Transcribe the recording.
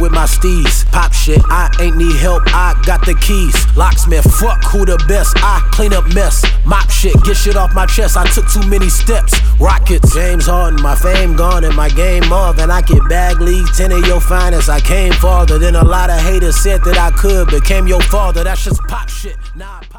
with my steez. Pop shit, I ain't need help, I got the keys. Locksmith, fuck who the best, I clean up mess. Mop shit, get shit off my chest, I took too many steps. Rockets, James Harden, my fame gone and my game off. And I get bag league, 10 of your finest, I came farther than a lot of haters said that I could. Became your father, that's just pop shit. Nah.